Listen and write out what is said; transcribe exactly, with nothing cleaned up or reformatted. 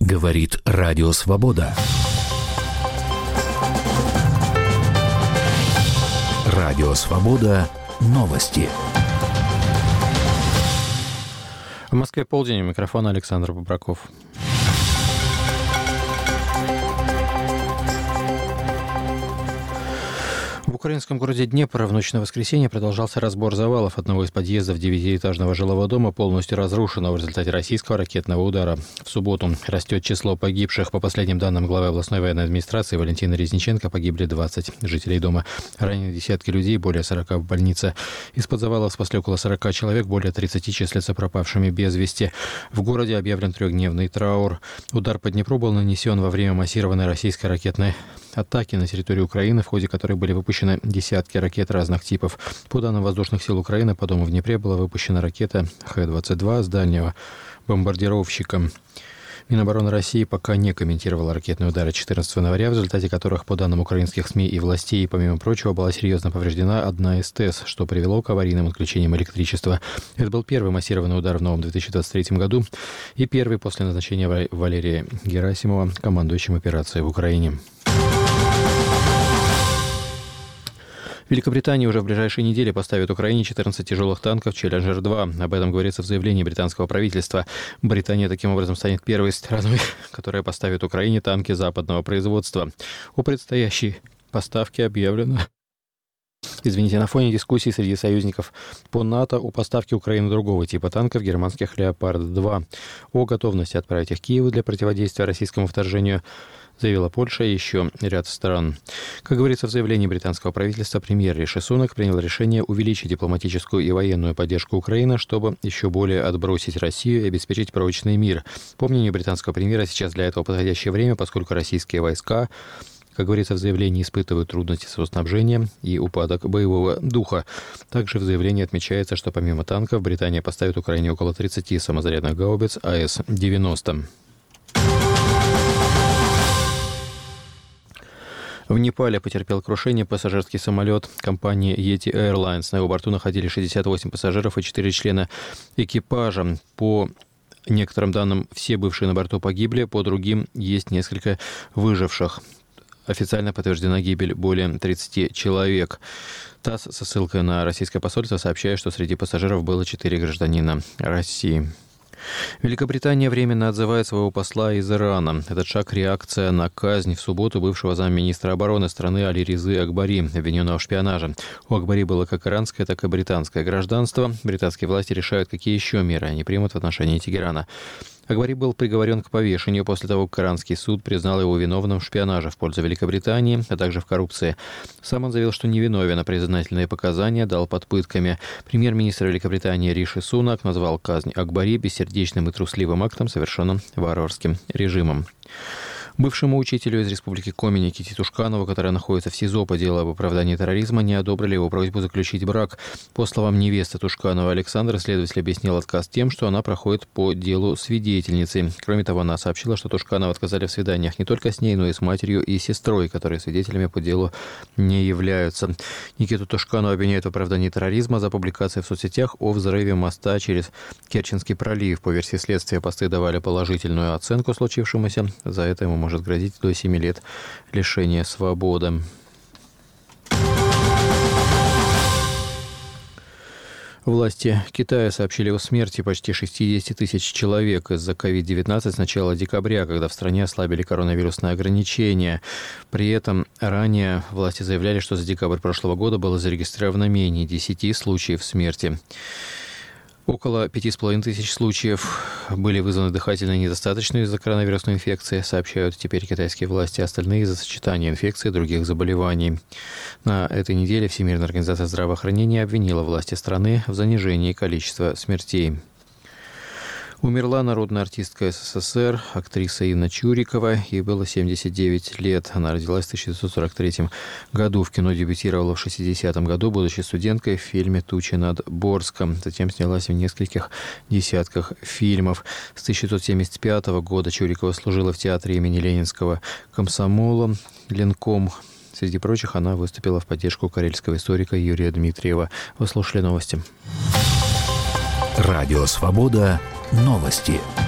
Говорит Радио Свобода. Радио Свобода. Новости. В Москве полдень. У микрофона Александр Бобраков. В украинском городе Днепр в ночь на воскресенье продолжался разбор завалов одного из подъездов девятиэтажного жилого дома, полностью разрушенного в результате российского ракетного удара. В субботу растет число погибших. По последним данным главы областной военной администрации Валентины Резниченко, погибли двадцать жителей дома. Ранены десятки людей, более сорока в больнице. Из-под завалов спасли около сорока человек, более тридцати числятся пропавшими без вести. В городе объявлен трехдневный траур. Удар по Днепру был нанесен во время массированной российской ракетной атаки на территорию Украины, в ходе которой были выпущены десятки ракет разных типов. По данным воздушных сил Украины, по дому в Днепре была выпущена ракета Х двадцать два с дальнего бомбардировщика. Минобороны России пока не комментировала ракетные удары четырнадцатого января, в результате которых, по данным украинских СМИ и властей, помимо прочего, была серьезно повреждена одна из ТЭС, что привело к аварийным отключениям электричества. Это был первый массированный удар в новом две тысячи двадцать третьем году и первый после назначения Валерия Герасимова командующим операцией в Украине. Великобритания уже в ближайшие недели поставит Украине четырнадцать тяжелых танков «Челленджер два». Об этом говорится в заявлении британского правительства. Британия таким образом станет первой страной, которая поставит Украине танки западного производства. О предстоящей поставке объявлено... Извините, на фоне дискуссий среди союзников по НАТО о поставке Украины другого типа танков германских «Леопард два». О готовности отправить их Киеву для противодействия российскому вторжению заявила Польша и еще ряд стран. Как говорится в заявлении британского правительства, премьер Риши Сунак принял решение увеличить дипломатическую и военную поддержку Украины, чтобы еще более отбросить Россию и обеспечить прочный мир. По мнению британского премьера, сейчас для этого подходящее время, поскольку российские войска, как говорится в заявлении, испытывают трудности с снабжением и упадок боевого духа. Также в заявлении отмечается, что помимо танков Британия поставит Украине около тридцати самозарядных гаубиц А С девяносто. В Непале потерпел крушение пассажирский самолет компании Yeti Airlines. На его борту находились шестьдесят восемь пассажиров и четыре члена экипажа. По некоторым данным, все бывшие на борту погибли, по другим есть несколько выживших. Официально подтверждена гибель более тридцати человек. ТАСС со ссылкой на российское посольство сообщает, что среди пассажиров было четыре гражданина России. Великобритания временно отзывает своего посла из Ирана. Этот шаг – реакция на казнь в субботу бывшего замминистра обороны страны Али Резы Акбари, обвиненного в шпионаже. У Акбари было как иранское, так и британское гражданство. Британские власти решают, какие еще меры они примут в отношении Тегерана. Акбари был приговорен к повешению после того, как иранский суд признал его виновным в шпионаже в пользу Великобритании, а также в коррупции. Сам он заявил, что невиновен, а признательные показания дал под пытками. Премьер-министр Великобритании Риши Сунак назвал казнь Акбари бессердечным и трусливым актом, совершенным варварским режимом. Бывшему учителю из республики Коми Никите Тушканову, которая находится в СИЗО по делу об оправдании терроризма, не одобрили его просьбу заключить брак. По словам невесты Тушканова Александра, следователь объяснил отказ тем, что она проходит по делу свидетельницы. Кроме того, она сообщила, что Тушканова отказали в свиданиях не только с ней, но и с матерью и сестрой, которые свидетелями по делу не являются. Никиту Тушканова обвиняют в оправдании терроризма за публикации в соцсетях о взрыве моста через Керченский пролив. По версии следствия, посты давали положительную оценку случившемуся. За это ему может грозить до семи лет лишения свободы. Власти Китая сообщили о смерти почти шестидесяти тысяч человек из-за ковид девятнадцать с начала декабря, когда в стране ослабили коронавирусные ограничения. При этом ранее власти заявляли, что за декабрь прошлого года было зарегистрировано менее десяти случаев смерти. Около пяти с половиной тысяч случаев были вызваны дыхательной недостаточностью из-за коронавирусной инфекции, сообщают теперь китайские власти, остальные из-за сочетания инфекций и других заболеваний. На этой неделе Всемирная организация здравоохранения обвинила власти страны в занижении количества смертей. Умерла народная артистка СССР, актриса Инна Чурикова. Ей было семьдесят девять лет. Она родилась в тысяча девятьсот сорок третьем году. В кино дебютировала в шестидесятом году, будучи студенткой в фильме «Тучи над Борском». Затем снялась в нескольких десятках фильмов. С тысяча девятьсот семьдесят пятого года Чурикова служила в театре имени Ленинского комсомола «Ленком». Среди прочих, она выступила в поддержку карельского историка Юрия Дмитриева. Вы слушали новости. Радио «Свобода». Новости.